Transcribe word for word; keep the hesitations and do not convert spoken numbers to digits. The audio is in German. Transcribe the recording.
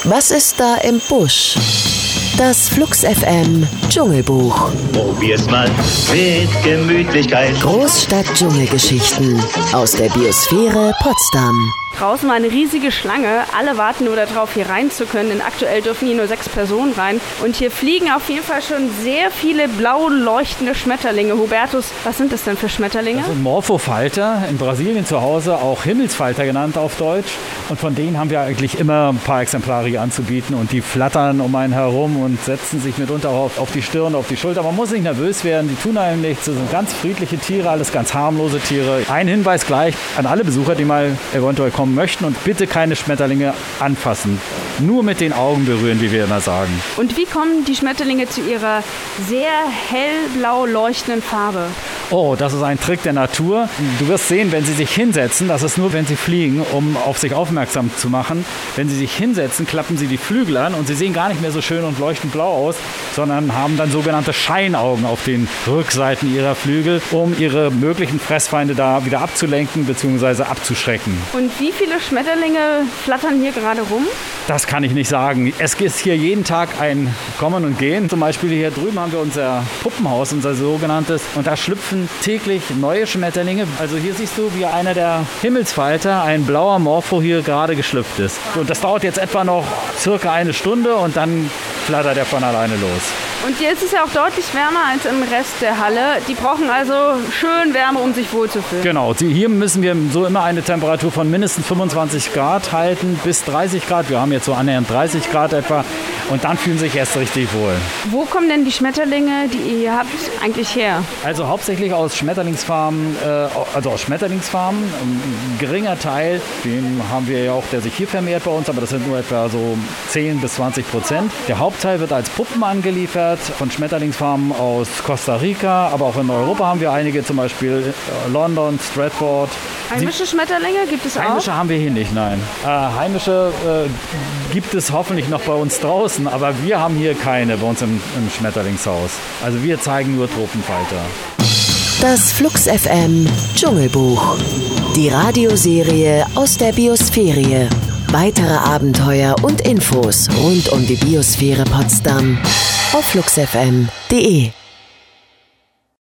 Was ist da im Busch? Das Flux F M Dschungelbuch. Probier's mal mit Gemütlichkeit. Großstadt-Dschungelgeschichten aus der Biosphäre Potsdam. Draußen war eine riesige Schlange. Alle warten nur darauf, hier rein zu können. Denn aktuell dürfen hier nur sechs Personen rein. Und hier fliegen auf jeden Fall schon sehr viele blau leuchtende Schmetterlinge. Hubertus, was sind das denn für Schmetterlinge? Das sind Morphofalter, in Brasilien zu Hause auch Himmelsfalter genannt auf Deutsch. Und von denen haben wir eigentlich immer ein paar Exemplare hier anzubieten. Und die flattern um einen herum und setzen sich mitunter auf, auf die Stirn, auf die Schulter. Man muss nicht nervös werden, die tun einem nichts. Das sind ganz friedliche Tiere, alles ganz harmlose Tiere. Ein Hinweis gleich an alle Besucher, die mal eventuell kommen möchten, und bitte keine Schmetterlinge anfassen. Nur mit den Augen berühren, wie wir immer sagen. Und wie kommen die Schmetterlinge zu ihrer sehr hellblau leuchtenden Farbe? Oh, das ist ein Trick der Natur. Du wirst sehen, wenn sie sich hinsetzen, das ist nur, wenn sie fliegen, um auf sich aufmerksam zu machen. Wenn sie sich hinsetzen, klappen sie die Flügel an und sie sehen gar nicht mehr so schön und leuchtend blau aus, sondern haben dann sogenannte Scheinaugen auf den Rückseiten ihrer Flügel, um ihre möglichen Fressfeinde da wieder abzulenken bzw. abzuschrecken. Und wie viele Schmetterlinge flattern hier gerade rum? Das kann ich nicht sagen. Es ist hier jeden Tag ein Kommen und Gehen. Zum Beispiel hier drüben haben wir unser Puppenhaus, unser sogenanntes. Und da schlüpfen täglich neue Schmetterlinge. Also hier siehst du, wie einer der Himmelsfalter, ein blauer Morpho, hier gerade geschlüpft ist. Und das dauert jetzt etwa noch circa eine Stunde und dann flattert er von alleine los. Und hier ist es ja auch deutlich wärmer als im Rest der Halle. Die brauchen also schön Wärme, um sich wohlzufühlen. Genau, hier müssen wir so immer eine Temperatur von mindestens fünfundzwanzig Grad halten bis dreißig Grad. Wir haben jetzt so annähernd dreißig Grad etwa. Und dann fühlen sie sich erst richtig wohl. Wo kommen denn die Schmetterlinge, die ihr hier habt, eigentlich her? Also hauptsächlich aus Schmetterlingsfarmen, äh, also aus Schmetterlingsfarmen. Ein geringer Teil, den haben wir ja auch, der sich hier vermehrt bei uns, aber das sind nur etwa so zehn bis zwanzig Prozent. Der Hauptteil wird als Puppen angeliefert von Schmetterlingsfarmen aus Costa Rica, aber auch in Europa haben wir einige, zum Beispiel London, Stratford. Heimische Schmetterlinge gibt es auch? Heimische haben wir hier nicht, nein. Äh, heimische äh, gibt es hoffentlich noch bei uns draußen, aber wir haben hier keine bei uns im, im Schmetterlingshaus. Also wir zeigen nur Tropenfalter. Das Flux F M Dschungelbuch. Die Radioserie aus der Biosphäre. Weitere Abenteuer und Infos rund um die Biosphäre Potsdam auf flux f m punkt d e.